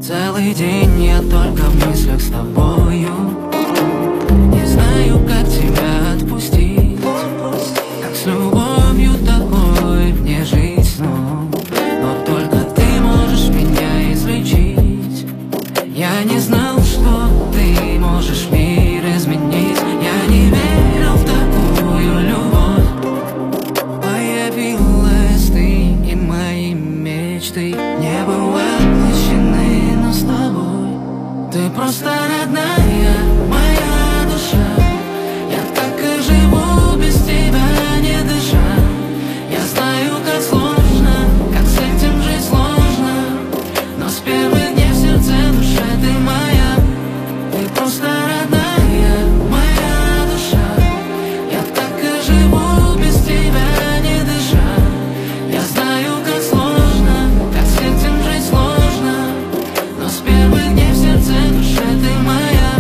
Целый день я только в мыслях с тобою. Не знаю, как тебя отпустить, как с любовью такой мне жить снова. Но только ты можешь меня излечить. Я не знал, что ты можешь мир изменить. Я не верил в такую любовь. Появилась ты, и мои мечты не бывают воплощены, но с тобой. Ты просто родная, моя душа. Я так и живу без тебя, не дыша. Я знаю, как сложно, как с этим жить сложно, но с первых дней в сердце, душе ты моя. Ты просто родная, моя душа. Я так и живу без тебя, не дыша. Я знаю, как сложно, как с этим жить сложно, но с первых дней в сердце, душе ты моя.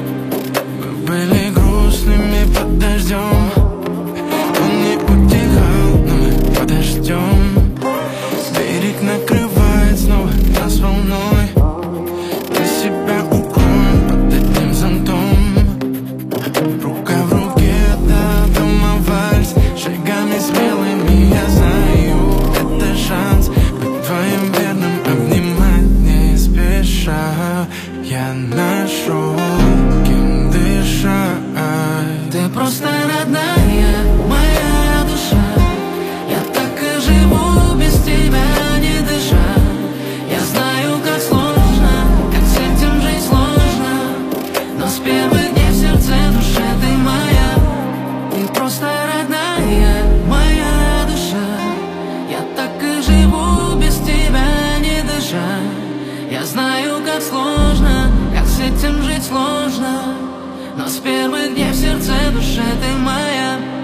Мы были грустными под дождем, он не утихал, но мы подождем. Берег накрывает снова нас волной. Мы себя укроем под этим зонтом. Рука в руке до дома вальс, шагами смелыми, я знаю, это шанс быть твоим верным, обнимать не спеша. Я нашел, кем дышать. Ты просто родная, моя душа. Я так и живу без тебя, не дыша. Я знаю, как сложно, как с этим жить сложно, но с первых дней в сердце, душе ты моя. Ты просто родная, моя душа. Я так и живу без тебя, не дыша. Я знаю, как сложно, как с этим жить сложно, но с первых дней в сердце, душе ты моя.